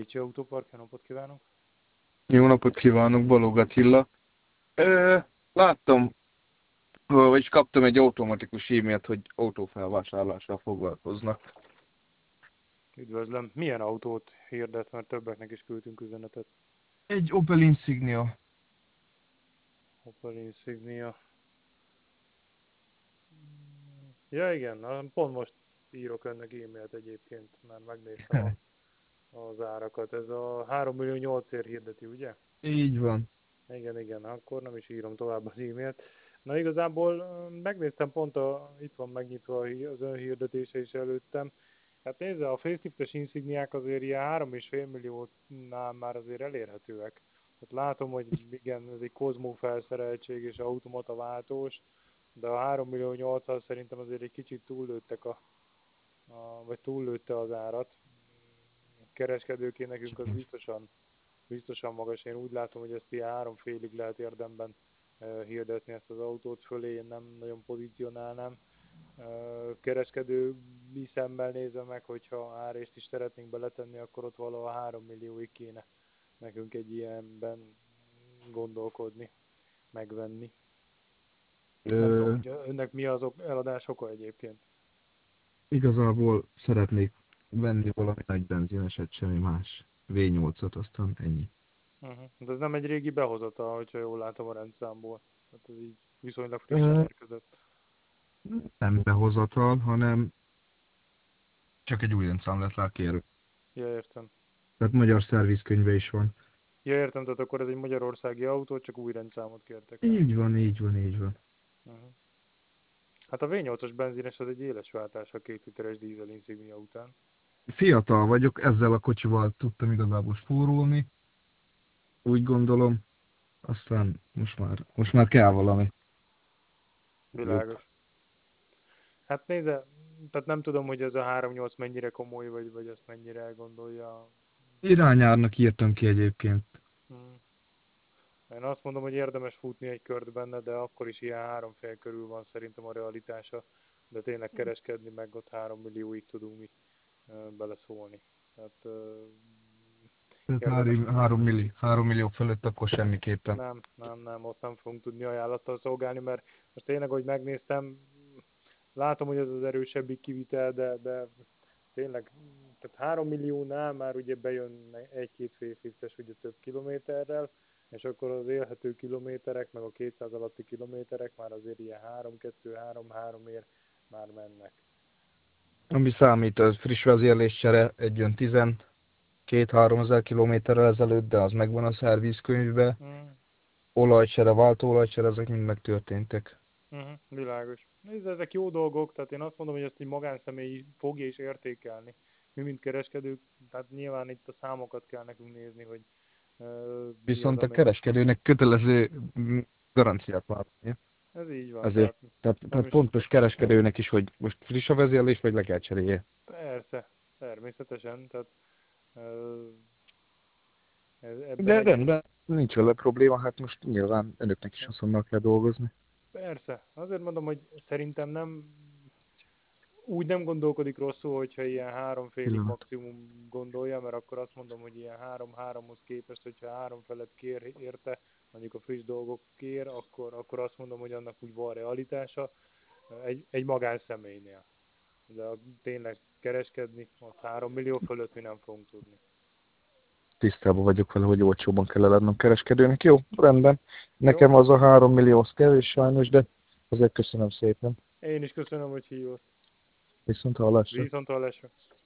Pécsi Autópark, jó napot kívánok! Jó napot kívánok, Balog Attila. Láttam, vagyis kaptam egy automatikus e-mailt, hogy autófelvásárlással foglalkoznak. Üdvözlöm! Milyen autót hirdet, mert többeknek is küldtünk üzenetet. Egy Opel Insignia. Opel Insignia. Ja igen, pont most írok önnek e-mailt egyébként, mert megnéztem az árakat. Ez a 3.008.000 hirdeti, ugye? Így van. Igen, akkor nem is írom tovább az e-mailt. Na igazából megnéztem pont, itt van megnyitva az önhirdetése is előttem. Hát nézze, a faceliftes Insigniák azért ilyen 3,5 milliónál már azért elérhetőek. Tehát látom, hogy igen, ez egy Cosmo felszereltség és automata váltós, de a 3.800.000 szerintem azért egy kicsit túllőttek vagy túllőtte az árat. Kereskedőként nekünk az biztosan magas. Én úgy látom, hogy ezt ilyen 3,5-ig lehet érdemben hirdetni ezt az autót fölé, én nem nagyon pozícionálnám. Kereskedő szemmel nézve meg, hogyha árést is szeretnénk beletenni, akkor ott valahol 3 millióig kéne nekünk egy ilyenben gondolkodni, megvenni. Nem tudom, Ö, hogy önnek mi az eladás oka egyébként. Igazából szeretnék venni valami nagy benzineset, semmi más. V8-at, aztán ennyi. De ez nem egy régi behozata, hogyha jól látom a rendszámból. Tehát ez így viszonylag frissen Ö, érkezett. Nem behozatal, hanem csak egy újoncám lett rá kérő. Ja, értem. Tehát magyar szervizkönyve is van. Ja, értem, tehát akkor ez egy magyarországi autó, csak új rendszámot kértek rá. Így van, így van, így van. Uh-huh. Hát a V8-as benzines az egy éles váltás a 2 literes dízel Insignia után. Fiatal vagyok, ezzel a kocsival tudtam igazából spórolni, úgy gondolom. Aztán most már kell valami jobb. Világos. Hát nézze, tehát nem tudom, hogy ez a 3.8 mennyire komoly, vagy azt mennyire gondolja. Irányárnak írtam ki egyébként. Hmm. Én azt mondom, hogy érdemes futni egy kört benne, de akkor is ilyen 3,5 körül van szerintem a realitása. De tényleg kereskedni, meg ott 3 millióig tudunk mi beleszólni. Tehát Tehát érdemes. 3 millió fölött akkor semmiképpen. Nem, ott nem fogunk tudni ajánlattal szolgálni, mert most tényleg, hogy megnéztem, látom, hogy ez az erősebbik kivitel, de tényleg, tehát 3 milliónál már ugye bejön egy-két faceliftes ugye több kilométerrel, és akkor az élhető kilométerek, meg a 200 alatti kilométerek már azért ilyen 3-2-3-3 ér már mennek. Ami számít, az friss vezérléscsere egy olyan 12-3 ezer kilométerrel ezelőtt, de az megvan a szervizkönyvben. Mm. Olajcsere, váltóolajcsere, ezek mind megtörténtek. Világos. Nézd, ezek jó dolgok, tehát én azt mondom, hogy ezt egy magánszemély fogja is értékelni. Mi, mint kereskedők, tehát nyilván itt a számokat kell nekünk nézni, hogy mi az, Viszont a ami... kereskedőnek kötelező garanciát vállalnia. Ez így van, Ezért, tehát nem tehát is... fontos kereskedőnek is, hogy most friss a vezérlés, vagy le kell cserélje. Persze, természetesen, tehát ö, ebben De egy... rendben, nincs vele probléma, hát most nyilván önöknek is azonnal kell dolgozni. Persze, azért mondom, hogy szerintem úgy nem gondolkodik rosszul, hogyha ilyen 3,5-ig Pillanat. maximum gondolja, mert akkor azt mondom, hogy ilyen 3-3-hoz képest, hogyha 3 felett kér érte, mondjuk a friss dolgok kér, akkor azt mondom, hogy annak úgy van realitása egy magánszemélynél. De tényleg kereskedni, ott 3 millió fölött mi nem fogunk tudni. Tisztában vagyok vele, hogy olcsóban kell eladnom kereskedőnek. Jó, rendben. Jó? Nekem az a 3 millió az kevés sajnos, de azért köszönöm szépen. Én is köszönöm, hogy hívott. Viszont hallásra. Viszont hallásra.